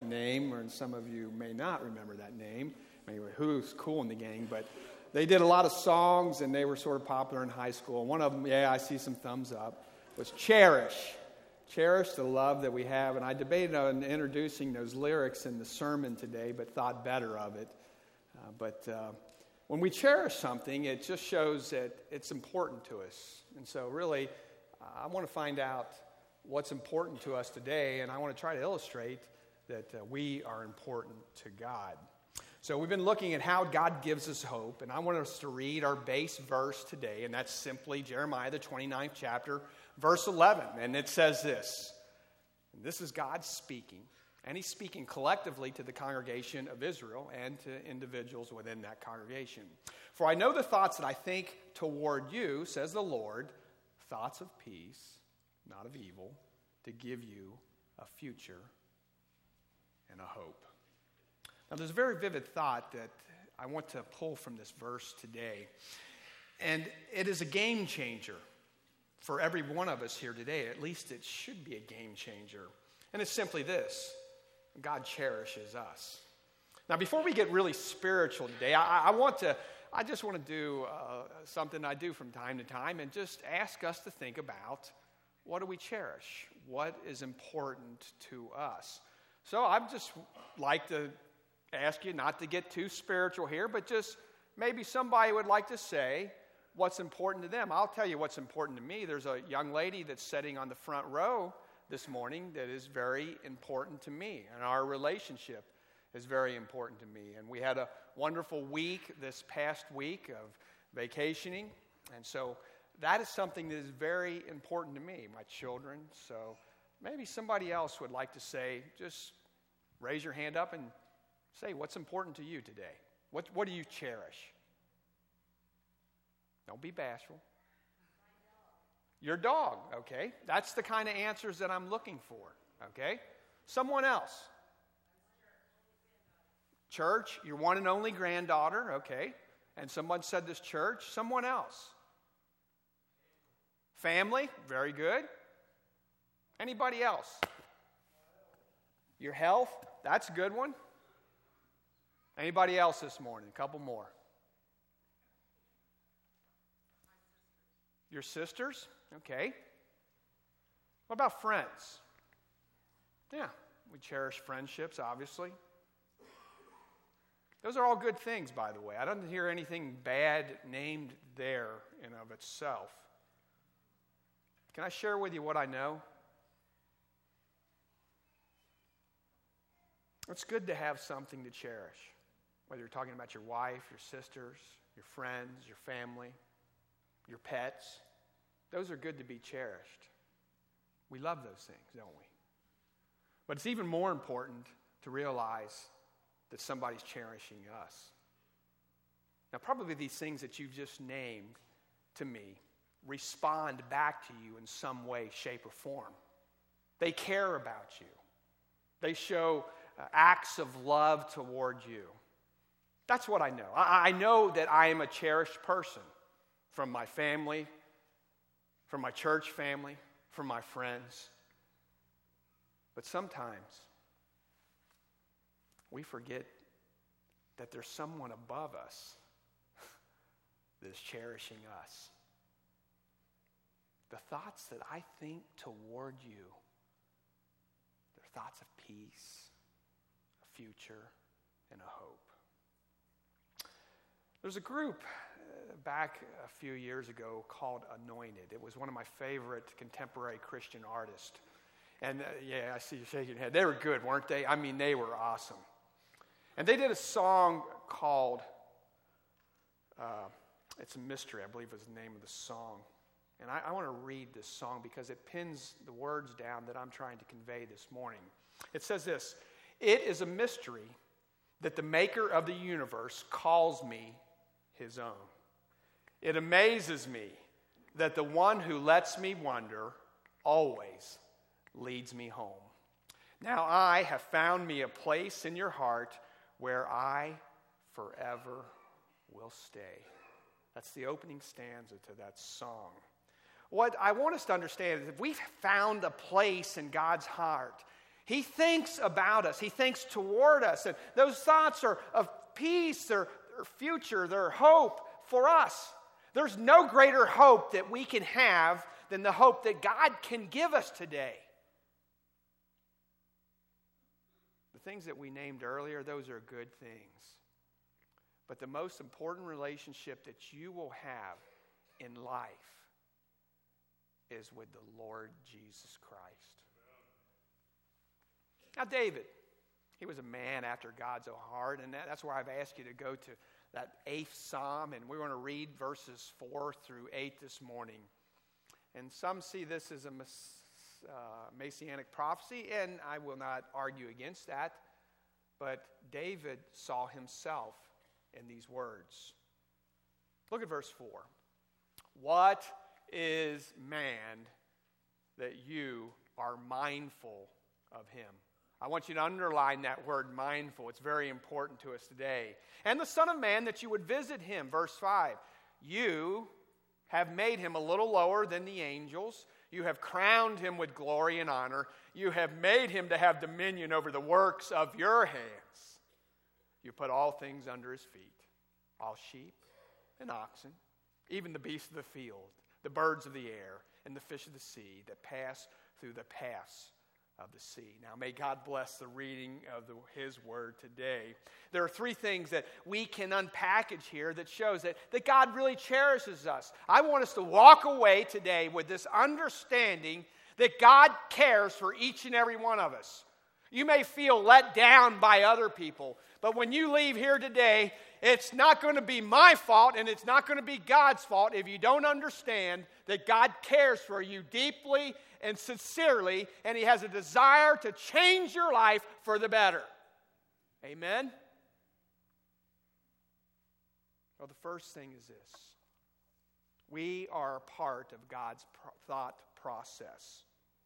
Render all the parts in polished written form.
name, or some of you may not remember that name. Anyway, who's cool in the gang, but they did a lot of songs, and they were sort of popular in high school. One of them, I see some thumbs up, was Cherish. Cherish the love that we have. And I debated on introducing those lyrics in the sermon today, but thought better of it. But when we cherish something, it just shows that it's important to us. And so really, I want to find out what's important to us today, and I want to try to illustrate that we are important to God. So we've been looking at how God gives us hope, and I want us to read our base verse today, and that's simply Jeremiah, the 29th chapter, verse 11. And it says this, and this is God speaking, and he's speaking collectively to the congregation of Israel and to individuals within that congregation. For I know the thoughts that I think toward you, says the Lord, thoughts of peace, not of evil, to give you a future and a hope. Now, there's a very vivid thought that I want to pull from this verse today. And it is a game changer for every one of us here today. At least it should be a game changer. And it's simply this: God cherishes us. Now, before we get really spiritual today, I just want to do something I do from time to time and just ask us to think about, what do we cherish? What is important to us? So I'd just like to ask you not to get too spiritual here, but just maybe somebody would like to say what's important to them. I'll tell you what's important to me. There's a young lady that's sitting on the front row this morning that is very important to me, and our relationship is very important to me. And we had a wonderful week this past week of vacationing, and so that is something that is very important to me, my children. So maybe somebody else would like to say, just raise your hand up and say what's important to you today. What do you cherish? Don't be bashful. Your dog, okay? That's the kind of answers that I'm looking for, okay? Someone else. Church, your one and only granddaughter, okay? And someone said this church. Someone else. Family, very good. Anybody else? Your health, that's a good one. Anybody else this morning? A couple more. Your sisters? Okay. What about friends? Yeah, we cherish friendships, obviously. Those are all good things, by the way. I don't hear anything bad named there in of itself. Can I share with you what I know? It's good to have something to cherish. Whether you're talking about your wife, your sisters, your friends, your family, your pets. Those are good to be cherished. We love those things, don't we? But it's even more important to realize that somebody's cherishing us. Now, probably these things that you've just named to me respond back to you in some way, shape, or form. They care about you. They show acts of love toward you. That's what I know. I know that I am a cherished person from my family, from my church family, from my friends. But sometimes we forget that there's someone above us that is cherishing us. The thoughts that I think toward you, they're thoughts of peace, a future, and a hope. There's a group back a few years ago called Anointed. It was one of my favorite contemporary Christian artists. And I see you shaking your head. They were good, weren't they? I mean, they were awesome. And they did a song called, it's a mystery, I believe is the name of the song. And I want to read this song because it pins the words down that I'm trying to convey this morning. It says this: "It is a mystery that the maker of the universe calls me his own. It amazes me that the one who lets me wonder always leads me home. Now I have found me a place in your heart where I forever will stay." That's the opening stanza to that song. What I want us to understand is if we've found a place in God's heart, He thinks about us. He thinks toward us. And those thoughts are of peace, they're future, they're hope for us. There's no greater hope that we can have than the hope that God can give us today. The things that we named earlier, those are good things. But the most important relationship that you will have in life is with the Lord Jesus Christ. Now, David, he was a man after God's own heart, and that's where I've asked you to go to that 8th Psalm, and we're going to read verses 4 through 8 this morning. And some see this as a messianic prophecy, and I will not argue against that, but David saw himself in these words. Look at verse 4. What is man that you are mindful of him? I want you to underline that word mindful. It's very important to us today. And the Son of Man that you would visit him. Verse 5. You have made him a little lower than the angels. You have crowned him with glory and honor. You have made him to have dominion over the works of your hands. You put all things under his feet. All sheep and oxen, even the beasts of the field, the birds of the air, and the fish of the sea that pass through the paths of the sea. Now, may God bless the reading of his word today. There are 3 things that we can unpackage here that shows that God really cherishes us. I want us to walk away today with this understanding that God cares for each and every one of us. You may feel let down by other people, but when you leave here today, it's not going to be my fault and it's not going to be God's fault if you don't understand that God cares for you deeply and sincerely, and he has a desire to change your life for the better. Amen? Well, the first thing is this. We are a part of God's thought process.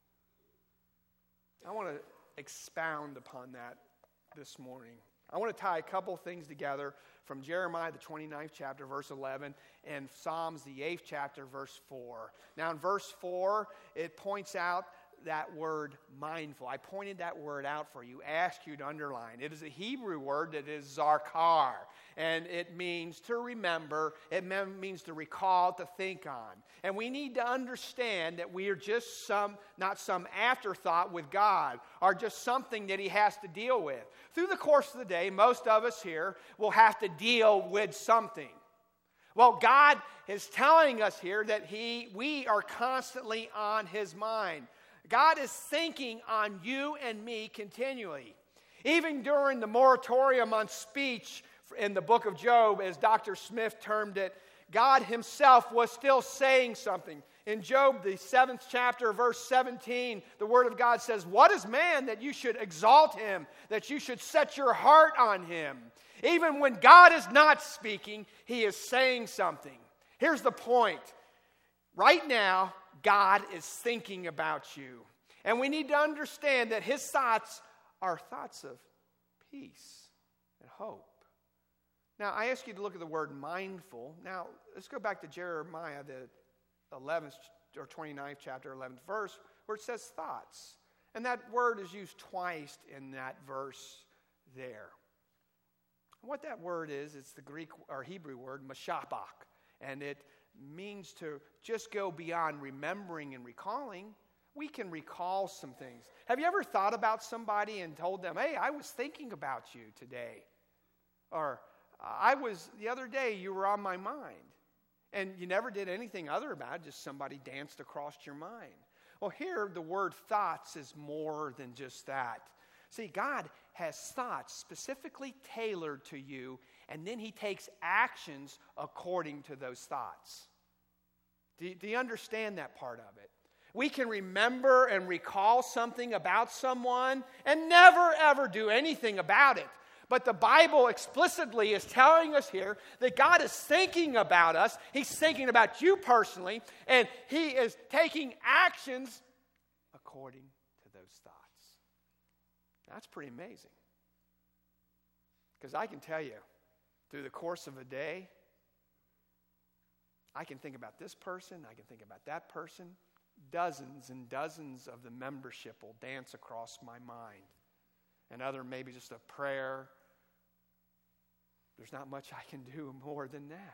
I want to expound upon that this morning. I want to tie a couple things together from Jeremiah, the 29th chapter, verse 11, and Psalms, the 8th chapter, verse 4. Now, in verse 4, it points out that word mindful. I pointed that word out for you, asked you to underline. It is a Hebrew word that is zakar, and it means to remember. It means to recall, to think on. And we need to understand that we are just not some afterthought with God, or just something that he has to deal with. Through the course of the day, most of us here will have to deal with something. Well, God is telling us here that we are constantly on his mind. God is thinking on you and me continually. Even during the moratorium on speech in the book of Job, as Dr. Smith termed it, God himself was still saying something. In Job, the 7th chapter, verse 17, the word of God says, "What is man that you should exalt him, that you should set your heart on him?" Even when God is not speaking, he is saying something. Here's the point. Right now, God is thinking about you. And we need to understand that his thoughts are thoughts of peace and hope. Now, I ask you to look at the word mindful. Now, let's go back to Jeremiah, the 11th or 29th chapter, 11th verse, where it says thoughts. And that word is used twice in that verse there. And what that word is, it's the Greek or Hebrew word, mashabach. And it means to just go beyond remembering and recalling. We can recall some things. Have you ever thought about somebody and told them, "Hey, I was thinking about you today"? Or, the other day, you were on my mind. And you never did anything other about it, just somebody danced across your mind. Well, here, the word thoughts is more than just that. See, God has thoughts specifically tailored to you, and then he takes actions according to those thoughts. Do you understand that part of it? We can remember and recall something about someone and never, ever do anything about it. But the Bible explicitly is telling us here that God is thinking about us. He's thinking about you personally, and he is taking actions according to those thoughts. That's pretty amazing. Because I can tell you, through the course of a day, I can think about this person, I can think about that person, dozens and dozens of the membership will dance across my mind. And other, maybe just a prayer. There's not much I can do more than that.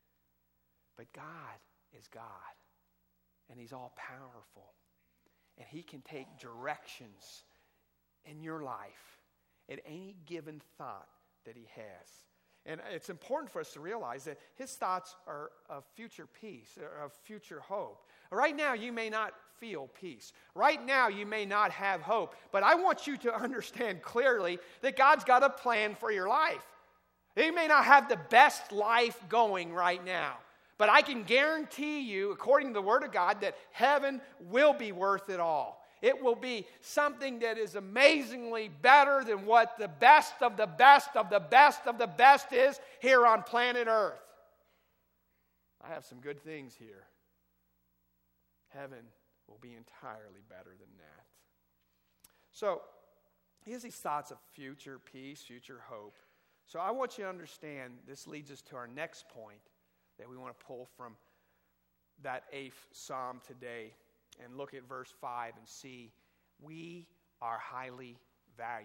But God is God. And He's all powerful. And He can take directions in your life at any given thought that He has. And it's important for us to realize that His thoughts are of future peace, of future hope. Right now, you may not feel peace. Right now, you may not have hope. But I want you to understand clearly that God's got a plan for your life. You may not have the best life going right now. But I can guarantee you, according to the Word of God, that heaven will be worth it all. It will be something that is amazingly better than what the best of the best of the best of the best is here on planet Earth. I have some good things here. Heaven will be entirely better than that. So, he has these thoughts of future peace, future hope. So I want you to understand, this leads us to our next point that we want to pull from that 8th Psalm today and look at verse 5 and see we are highly valued.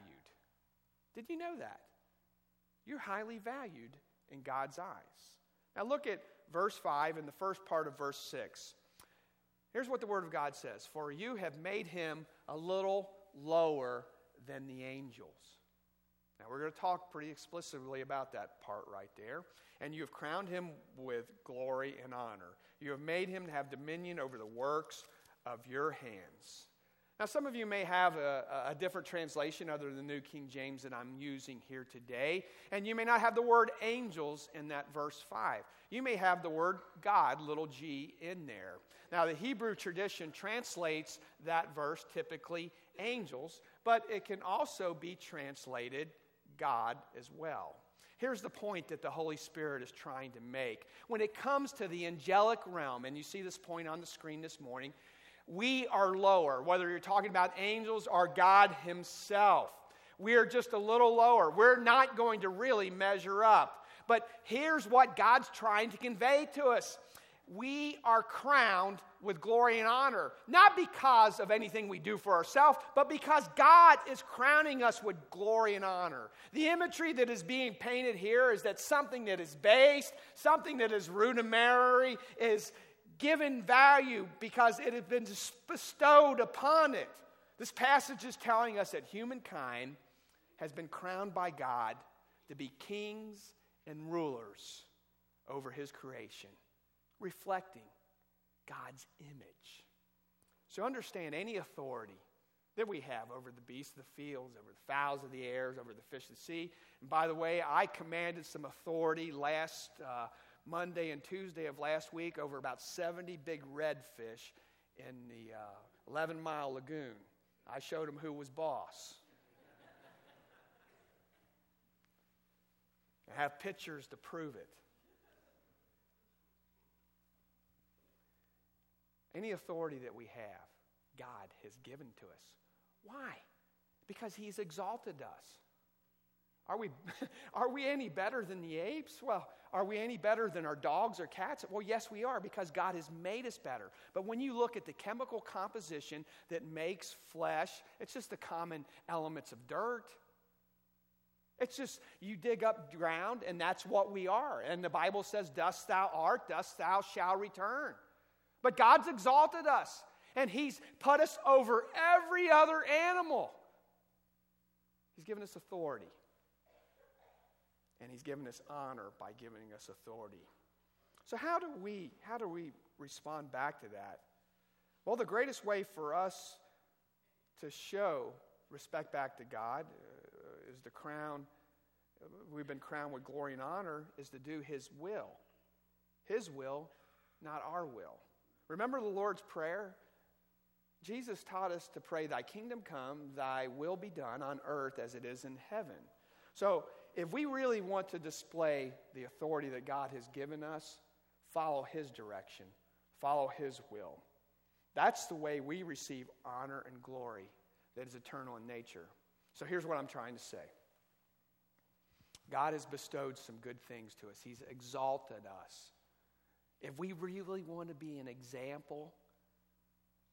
Did you know that? You're highly valued in God's eyes. Now look at verse 5 and the first part of verse 6. Here's what the Word of God says. For you have made him a little lower than the angels. Now we're going to talk pretty explicitly about that part right there. And you have crowned him with glory and honor. You have made him to have dominion over the works of your hands. Now some of you may have a different translation other than the New King James that I'm using here today. And you may not have the word angels in that verse 5. You may have the word God, little g, in there. Now the Hebrew tradition translates that verse typically angels, but it can also be translated God as well. Here's the point that the Holy Spirit is trying to make. When it comes to the angelic realm, and you see this point on the screen this morning, we are lower, whether you're talking about angels or God Himself. We are just a little lower. We're not going to really measure up. But here's what God's trying to convey to us. We are crowned with glory and honor, not because of anything we do for ourselves, but because God is crowning us with glory and honor. The imagery that is being painted here is that something that is base, something that is rudimentary, is given value because it has been bestowed upon it. This passage is telling us that humankind has been crowned by God to be kings and rulers over His creation, reflecting God's image. So understand, any authority that we have over the beasts of the fields, over the fowls of the air, over the fish of the sea. And by the way, I commanded some authority last Monday and Tuesday of last week over about 70 big redfish in the 11-mile lagoon. I showed them who was boss. I have pictures to prove it. Any authority that we have, God has given to us. Why? Because He's exalted us. Are we any better than the apes? Well, are we any better than our dogs or cats? Well, yes, we are, because God has made us better. But when you look at the chemical composition that makes flesh, it's just the common elements of dirt. It's just, you dig up ground, and that's what we are. And the Bible says, dust thou art, dust thou shalt return. But God's exalted us, and He's put us over every other animal. He's given us authority. And He's given us honor by giving us authority. So how do we respond back to that? Well, the greatest way for us to show respect back to God is to crown. We've been crowned with glory and honor, is to do His will. His will, not our will. Remember the Lord's Prayer? Jesus taught us to pray, Thy kingdom come, Thy will be done on earth as it is in heaven. So if we really want to display the authority that God has given us, follow His direction, follow His will. That's the way we receive honor and glory that is eternal in nature. So here's what I'm trying to say. God has bestowed some good things to us. He's exalted us. If we really want to be an example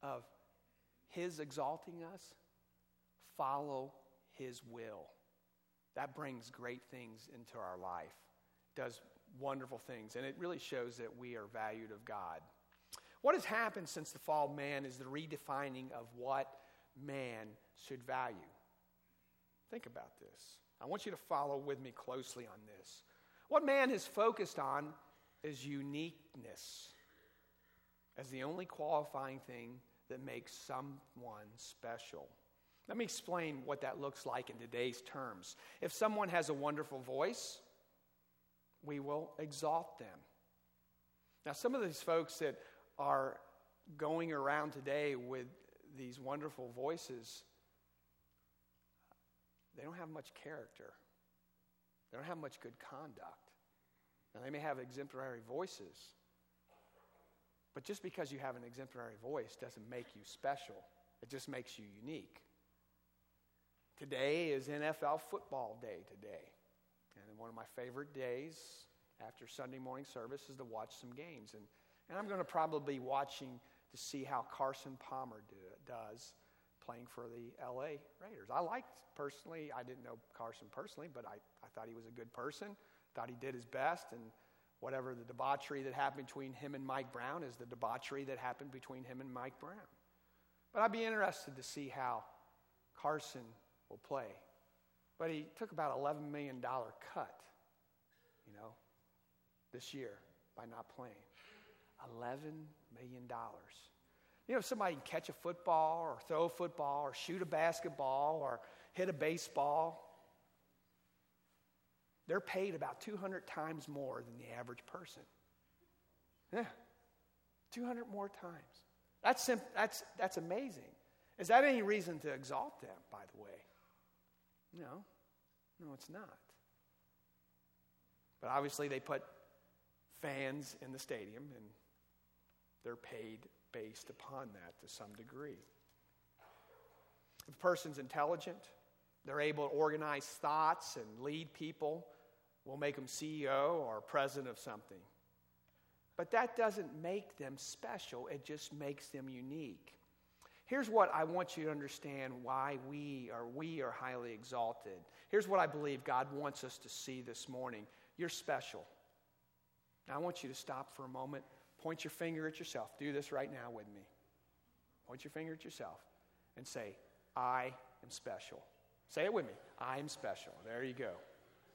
of his exalting us, follow his will. That brings great things into our life, does wonderful things, and it really shows that we are valued of God. What has happened since the fall of man is the redefining of what man should value. Think about this. I want you to follow with me closely on this. What man is focused on is uniqueness as the only qualifying thing that makes someone special. Let me explain what that looks like in today's terms. If someone has a wonderful voice, we will exalt them. Now, some of these folks that are going around today with these wonderful voices, they don't have much character. They don't have much good conduct. Now, they may have exemplary voices, but just because you have an exemplary voice doesn't make you special. It just makes you unique. Today is NFL football day today. And one of my favorite days after Sunday morning service is to watch some games. And I'm going to probably be watching to see how Carson Palmer does playing for the L.A. Raiders. I didn't know Carson personally, but I thought he was a good person, thought he did his best, and whatever the debauchery that happened between him and Mike Brown is the debauchery that happened between him and Mike Brown. But I'd be interested to see how Carson will play. But he took about $11 million cut, this year by not playing. $11 million. If somebody can catch a football or throw a football or shoot a basketball or hit a baseball, they're paid about 200 times more than the average person. Yeah, 200 more times. That's amazing. Is that any reason to exalt them, by the way? No, it's not. But obviously they put fans in the stadium, and they're paid based upon that to some degree. If a person's intelligent, they're able to organize thoughts and lead people, we'll make them CEO or president of something. But that doesn't make them special, it just makes them unique. Here's what I want you to understand why we are highly exalted. Here's what I believe God wants us to see this morning. You're special. Now I want you to stop for a moment. Point your finger at yourself. Do this right now with me. Point your finger at yourself and say, I am special. Say it with me. I am special. There you go.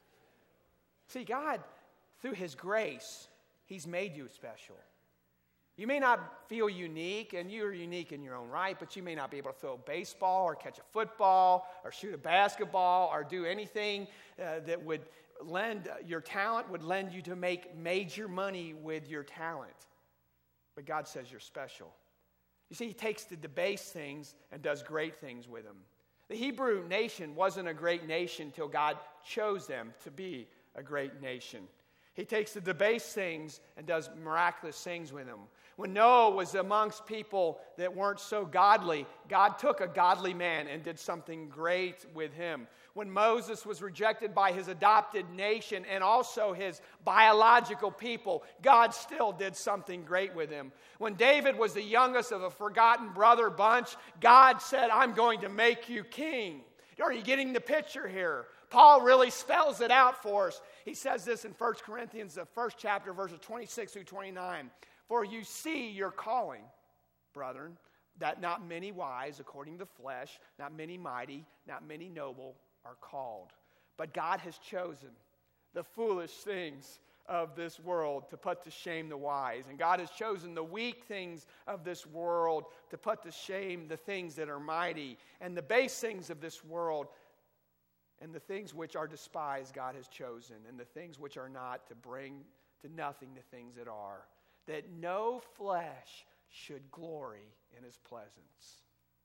See, God, through His grace, He's made you special. You may not feel unique, and you're unique in your own right, but you may not be able to throw a baseball or catch a football or shoot a basketball or do anything that would your talent would lend you to make major money with your talent. But God says you're special. You see, He takes the debased things and does great things with them. The Hebrew nation wasn't a great nation till God chose them to be a great nation. He takes the debased things and does miraculous things with them. When Noah was amongst people that weren't so godly, God took a godly man and did something great with him. When Moses was rejected by his adopted nation and also his biological people, God still did something great with him. When David was the youngest of a forgotten brother bunch, God said, I'm going to make you king. Are you getting the picture here? Paul really spells it out for us. He says this in 1 Corinthians, the first chapter, verses 26 through 29. For you see your calling, brethren, that not many wise according to the flesh, not many mighty, not many noble are called. But God has chosen the foolish things of this world to put to shame the wise. And God has chosen the weak things of this world to put to shame the things that are mighty. And the base things of this world and the things which are despised God has chosen. And the things which are not to bring to nothing the things that are. That no flesh should glory in His presence.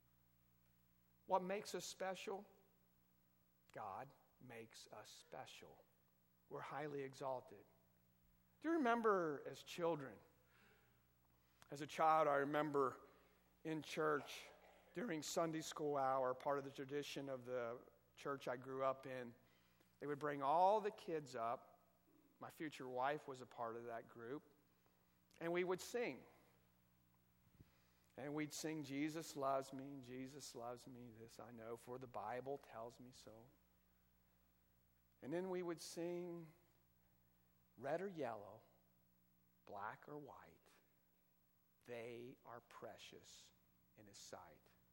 What makes us special? God makes us special. We're highly exalted. Do you remember as children? As a child, I remember in church during Sunday school hour, part of the tradition of the church I grew up in, they would bring all the kids up. My future wife was a part of that group. And we would sing. And we'd sing, Jesus loves me, Jesus loves me, this I know, for the Bible tells me so. And then we would sing, red or yellow, black or white, they are precious in His sight.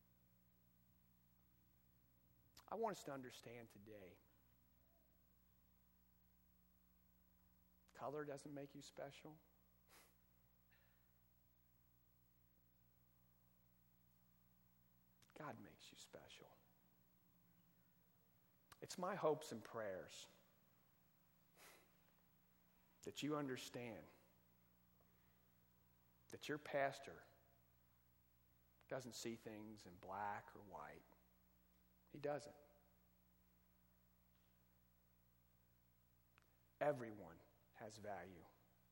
I want us to understand today, color doesn't make you special. God makes you special. It's my hopes and prayers that you understand that your pastor doesn't see things in black or white. He doesn't. Everyone has value.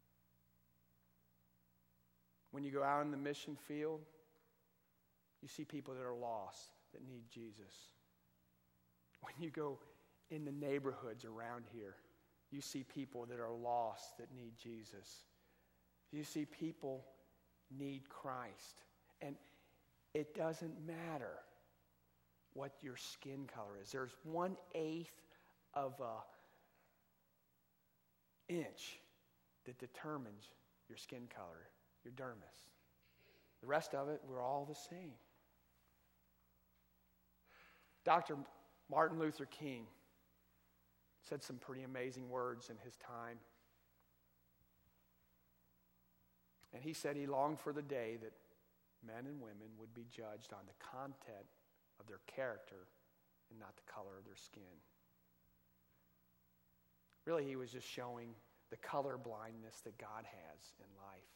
When you go out in the mission field, you see people that are lost, that need Jesus. When you go in the neighborhoods around here, you see people that are lost, that need Jesus. You see people need Christ. And it doesn't matter what your skin color is. There's 1/8 of an inch that determines your skin color, your dermis. The rest of it, we're all the same. Dr. Martin Luther King said some pretty amazing words in his time. And he said he longed for the day that men and women would be judged on the content of their character and not the color of their skin. Really, he was just showing the color blindness that God has in life.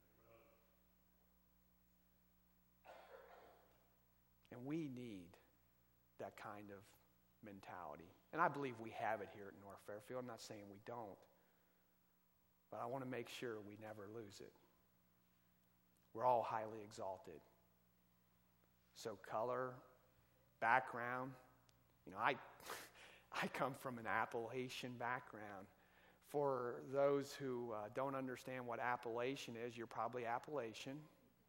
And we need that kind of mentality. And I believe we have it here at North Fairfield. I'm not saying we don't. But I want to make sure we never lose it. We're all highly exalted. So color, background, I come from an Appalachian background. For those who don't understand what Appalachian is, you're probably Appalachian.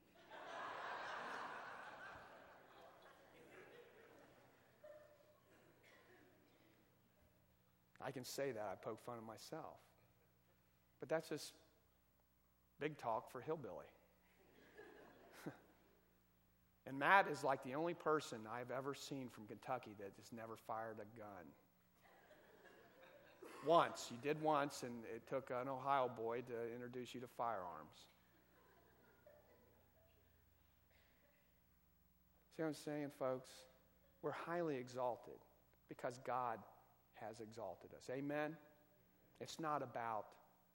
I can say that. I poke fun of myself. But that's just big talk for hillbilly. And Matt is like the only person I've ever seen from Kentucky that has never fired a gun. Once. You did once, and it took an Ohio boy to introduce you to firearms. See what I'm saying, folks? We're highly exalted because God has exalted us. Amen? It's not about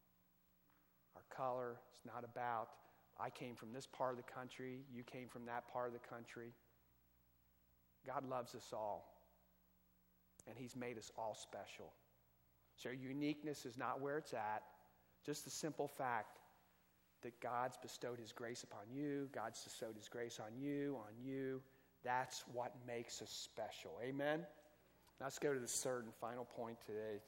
our color. It's not about, I came from this part of the country, you came from that part of the country. God loves us all. And He's made us all special. So uniqueness is not where it's at. Just the simple fact that God's bestowed His grace upon you, God's bestowed His grace on you. That's what makes us special. Amen? Let's go to the third and final point today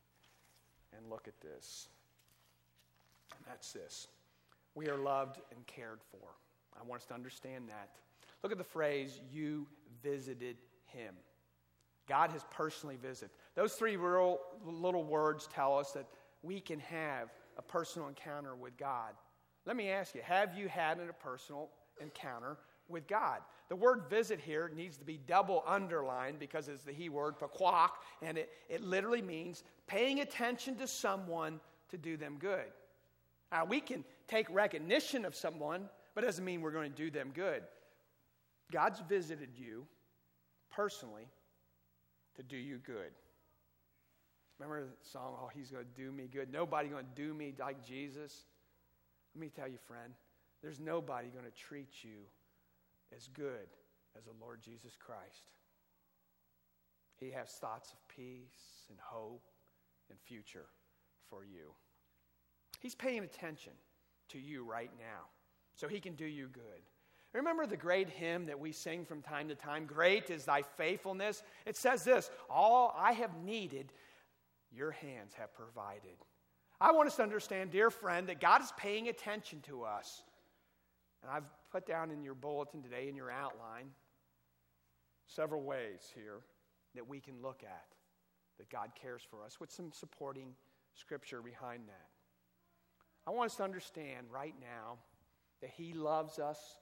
and look at this. And that's this. We are loved and cared for. I want us to understand that. Look at the phrase, you visited Him. God has personally visited. Those three little words tell us that we can have a personal encounter with God. Let me ask you, have you had a personal encounter with God? The word visit here needs to be double underlined because it's the he word, pakwak, and it literally means paying attention to someone to do them good. Now, we can take recognition of someone, but it doesn't mean we're going to do them good. God's visited you personally to do you good. Remember the song, oh, He's going to do me good. Nobody going to do me like Jesus. Let me tell you, friend, there's nobody going to treat you as good as the Lord Jesus Christ. He has thoughts of peace and hope and future for you. He's paying attention to you right now so He can do you good. Remember the great hymn that we sing from time to time, Great is Thy faithfulness? It says this, all I have needed, your hands have provided. I want us to understand, dear friend, that God is paying attention to us. And I've put down in your bulletin today, in your outline, several ways here that we can look at that God cares for us, with some supporting scripture behind that. I want us to understand right now that He loves us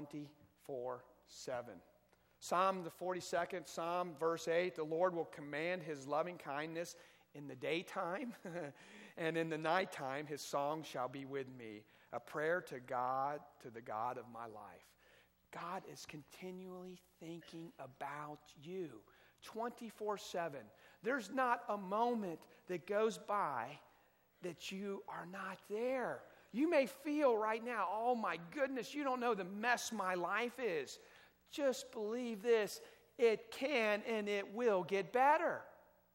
24/7. Psalm, the 42nd Psalm, verse 8, the Lord will command His loving kindness in the daytime, and in the nighttime His song shall be with me, a prayer to God, to the God of my life. God is continually thinking about you 24/7. There's not a moment that goes by that you are not there. You may feel right now, oh my goodness, you don't know the mess my life is. Just believe this, it can and it will get better.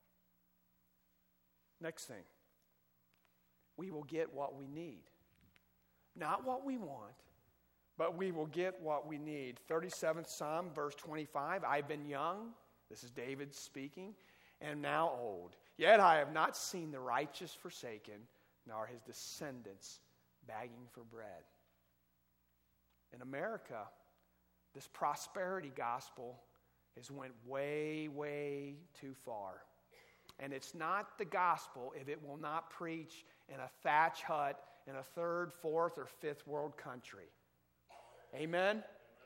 Next thing, we will get what we need. Not what we want, but we will get what we need. 37th Psalm, verse 25, I've been young, this is David speaking, and now old. Yet I have not seen the righteous forsaken, nor his descendants begging for bread. In America, this prosperity gospel has went way, way too far. And it's not the gospel if it will not preach in a thatch hut in a third, fourth, or fifth world country. Amen?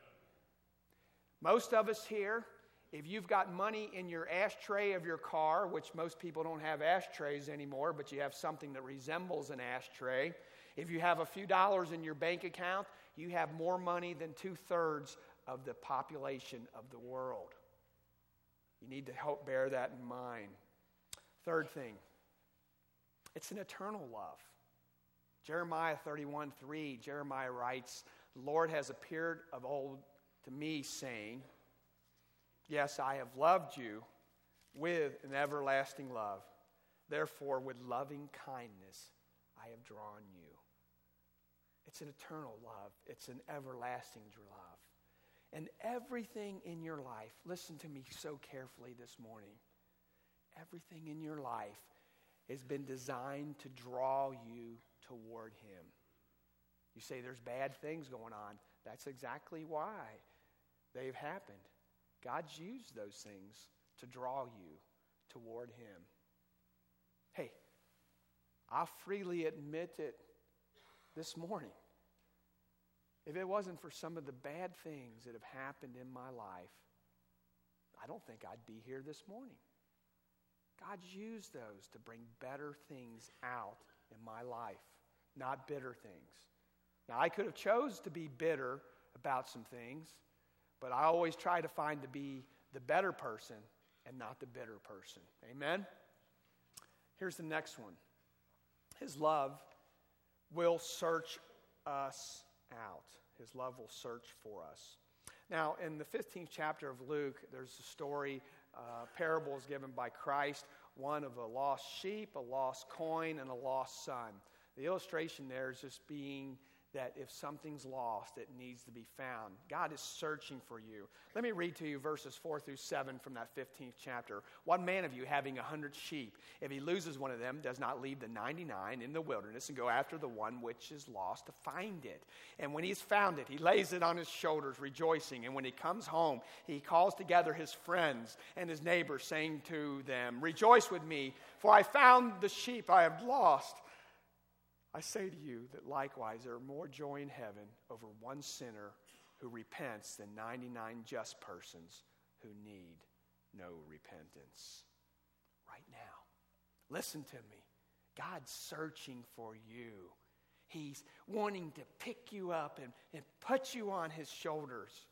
Most of us here, if you've got money in your ashtray of your car, which most people don't have ashtrays anymore, but you have something that resembles an ashtray. If you have a few dollars in your bank account, you have more money than 2/3 of the population of the world. You need to help bear that in mind. Third thing, it's an eternal love. Jeremiah 31:3, Jeremiah writes, the Lord has appeared of old to me, saying, yes, I have loved you with an everlasting love. Therefore, with loving kindness, I have drawn you. It's an eternal love. It's an everlasting love. And everything in your life, listen to me so carefully this morning, everything in your life has been designed to draw you toward Him. You say there's bad things going on. That's exactly why they've happened. God's used those things to draw you toward Him. Hey, I'll freely admit it this morning. If it wasn't for some of the bad things that have happened in my life, I don't think I'd be here this morning. God's used those to bring better things out in my life, not bitter things. Now, I could have chose to be bitter about some things, but I always try to find to be the better person and not the bitter person. Amen? Here's the next one. His love will search us out. His love will search for us. Now, in the 15th chapter of Luke, there's a story, parables given by Christ, one of a lost sheep, a lost coin, and a lost son. The illustration there is just being that if something's lost, it needs to be found. God is searching for you. Let me read to you verses 4-7 from that 15th chapter. What man of you, having 100 sheep, if he loses one of them, does not leave the 99 in the wilderness and go after the one which is lost to find it? And when he's found it, he lays it on his shoulders, rejoicing. And when he comes home, he calls together his friends and his neighbors, saying to them, rejoice with me, for I found the sheep I have lost. I say to you that likewise there are more joy in heaven over one sinner who repents than 99 just persons who need no repentance. Right now, listen to me. God's searching for you. He's wanting to pick you up and put you on His shoulders,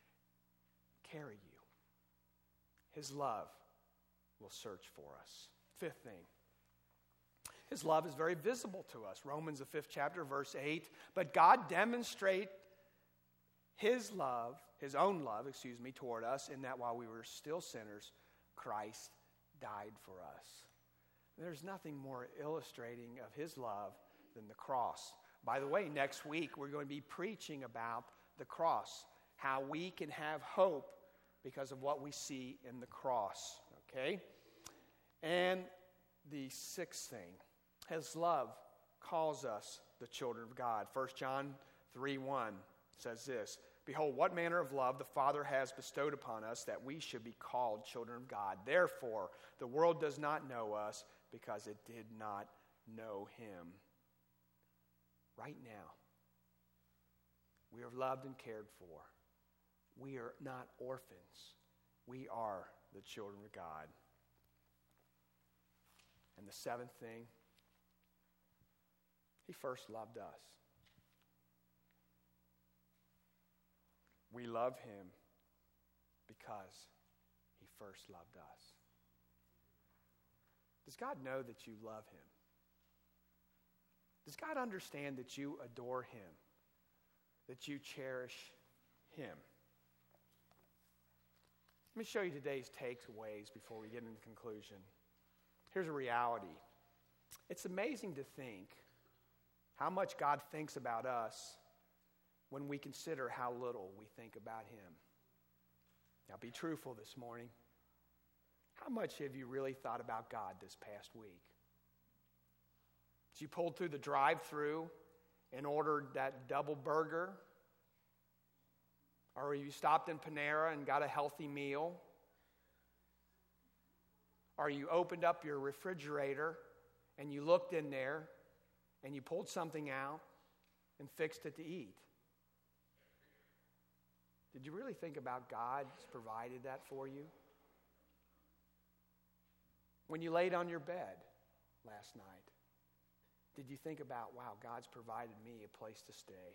carry you. His love will search for us. Fifth thing. His love is very visible to us. Romans, the 5th chapter, verse 8. But God demonstrates His love, His own love, toward us, in that while we were still sinners, Christ died for us. There's nothing more illustrating of His love than the cross. By the way, next week we're going to be preaching about the cross, how we can have hope because of what we see in the cross. Okay? And the sixth thing. His love calls us the children of God. 1 John 3:1 says this, "Behold, what manner of love the Father has bestowed upon us, that we should be called children of God. Therefore, the world does not know us, because it did not know him." Right now, we are loved and cared for. We are not orphans. We are the children of God. And the seventh thing, he first loved us. We love him because he first loved us. Does God know that you love him? Does God understand that you adore him, that you cherish him? Let me show you today's takeaways before we get into the conclusion. Here's a reality. It's amazing to think how much God thinks about us when we consider how little we think about him. Now, be truthful this morning. How much have you really thought about God this past week? As you pulled through the drive-thru and ordered that double burger? Or you stopped in Panera and got a healthy meal? Or you opened up your refrigerator and you looked in there and you pulled something out and fixed it to eat? Did you really think about God's provided that for you? When you laid on your bed last night, did you think about, wow, God's provided me a place to stay?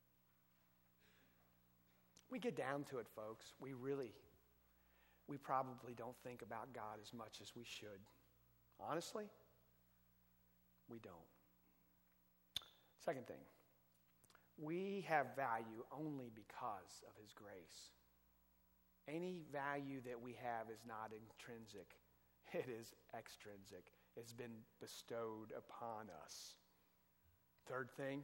We get down to it, folks. We probably don't think about God as much as we should. Honestly, we don't. Second thing, we have value only because of his grace. Any value that we have is not intrinsic. It is extrinsic. It's been bestowed upon us. Third thing,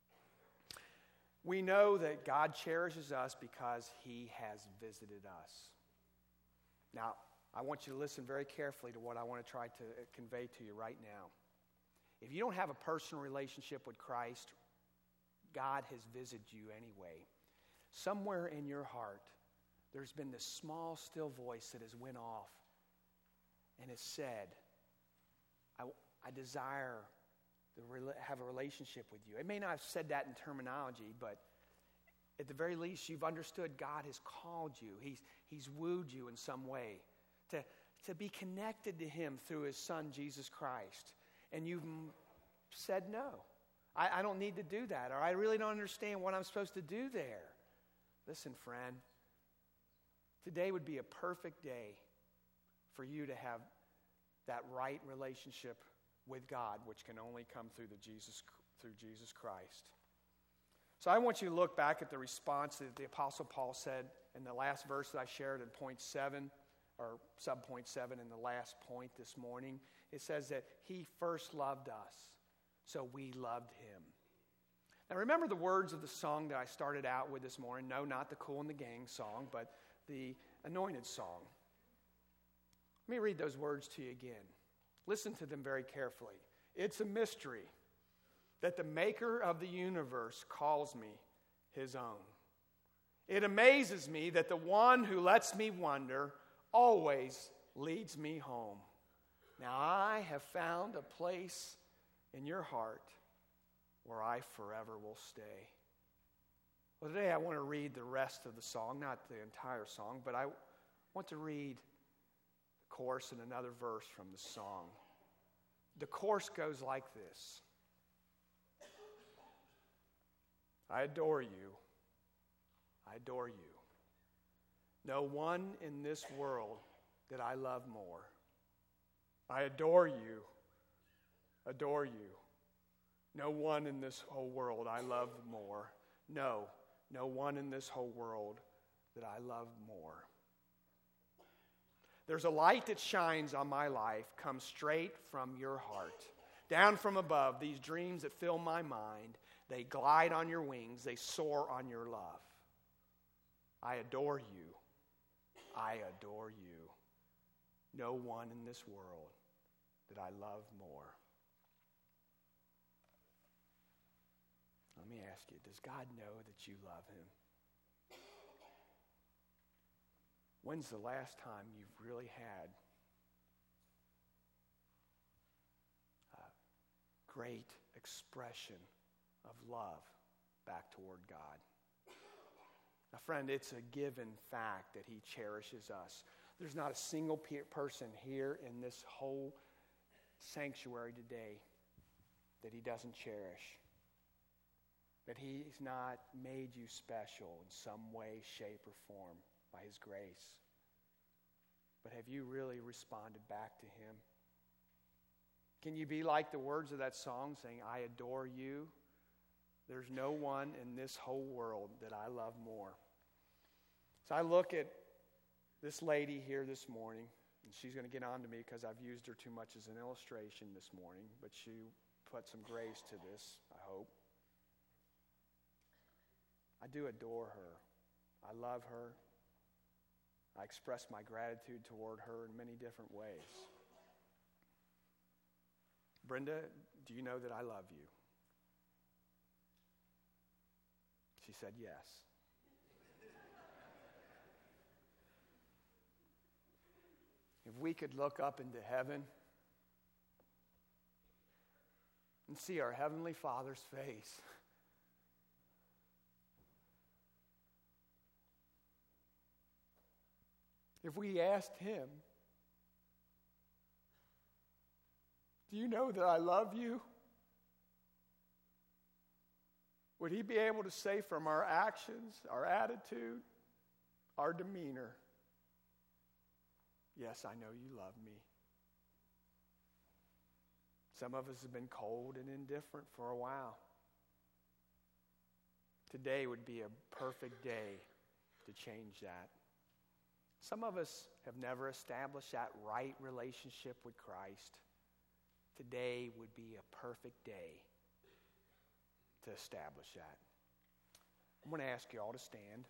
we know that God cherishes us because he has visited us. Now, I want you to listen very carefully to what I want to try to convey to you right now. If you don't have a personal relationship with Christ, God has visited you anyway. Somewhere in your heart, there's been this small, still voice that has went off and has said, I desire to have a relationship with you. It may not have said that in terminology, but at the very least, you've understood God has called you. He's wooed you in some way to be connected to him through his son, Jesus Christ. And you've said no. I don't need to do that, or I really don't understand what I'm supposed to do there. Listen, friend, today would be a perfect day for you to have that right relationship with God, which can only come through Jesus Christ. So I want you to look back at the response that the Apostle Paul said in the last verse that I shared in point 7, or sub-point 7 in the last point this morning. It says that he first loved us, so we loved him. Now remember the words of the song that I started out with this morning. No, not the Kool and the Gang song, but the Anointed song. Let me read those words to you again. Listen to them very carefully. It's a mystery that the maker of the universe calls me his own. It amazes me that the one who lets me wonder always leads me home. Now I have found a place in your heart where I forever will stay. Well, today I want to read the rest of the song, not the entire song, but I want to read the chorus and another verse from the song. The chorus goes like this. I adore you. I adore you. No one in this world that I love more. I adore you. Adore you. No one in this whole world I love more. No one in this whole world that I love more. There's a light that shines on my life, comes straight from your heart. Down from above, these dreams that fill my mind, they glide on your wings, they soar on your love. I adore you. I adore you. No one in this world that I love more. let me ask you, does God know that you love him? When's the last time you've really had a great expression of love back toward God? Now, friend, it's a given fact that he cherishes us. There's not a single person here in this whole sanctuary today that he doesn't cherish. That he's not made you special in some way, shape, or form by his grace. But have you really responded back to him? Can you be like the words of that song saying, I adore you? There's no one in this whole world that I love more. So I look at this lady here this morning, and she's going to get on to me because I've used her too much as an illustration this morning, but she put some grace to this, I hope. I do adore her. I love her. I express my gratitude toward her in many different ways. Brenda, do you know that I love you? She said yes. If we could look up into heaven and see our Heavenly Father's face, if we asked him, do you know that I love you? Would he be able to say from our actions, our attitude, our demeanor, yes, I know you love me. Some of us have been cold and indifferent for a while. Today would be a perfect day to change that. Some of us have never established that right relationship with Christ. Today would be a perfect day to establish that. I'm going to ask you all to stand.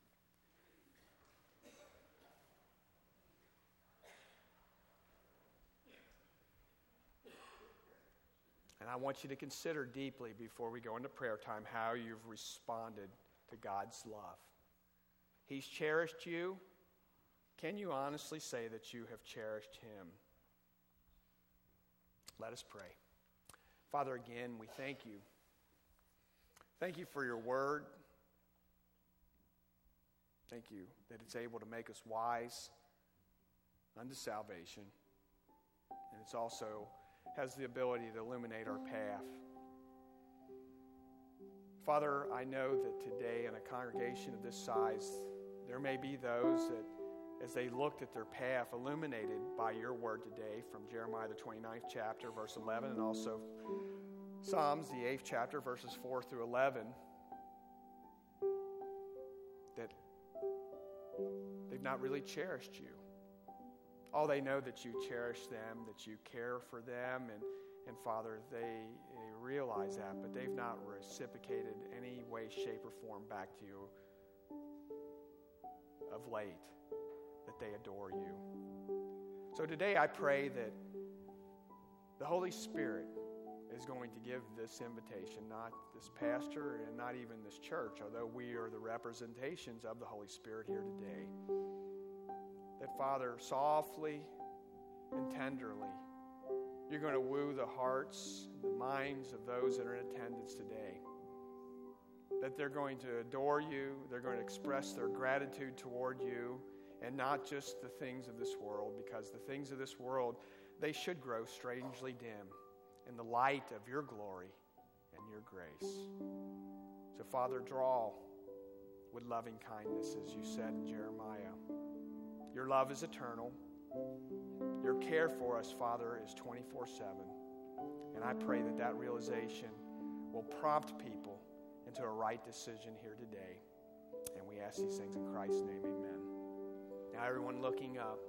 And I want you to consider deeply before we go into prayer time how you've responded to God's love. He's cherished you. Can you honestly say that you have cherished him? Let us pray. Father, again, we thank you. Thank you for your word. Thank you that it's able to make us wise unto salvation. And it's also has the ability to illuminate our path. Father, I know that today in a congregation of this size, there may be those that as they looked at their path illuminated by your word today from Jeremiah the 29th chapter, verse 11, and also Psalms, the 8th chapter, verses 4 through 11, that they've not really cherished you. All they know that you cherish them, that you care for them, and Father, they realize that, but they've not reciprocated any way, shape, or form back to you of late, that they adore you. So today I pray that the Holy Spirit is going to give this invitation, not this pastor and not even this church, although we are the representations of the Holy Spirit here today. That, Father, softly and tenderly, you're going to woo the hearts, the minds of those that are in attendance today. That they're going to adore you, they're going to express their gratitude toward you, and not just the things of this world, because the things of this world, they should grow strangely dim in the light of your glory and your grace. So, Father, draw with loving kindness, as you said in Jeremiah. Your love is eternal. Your care for us, Father, is 24/7. And I pray that that realization will prompt people into a right decision here today. And we ask these things in Christ's name, amen. Now, everyone looking up,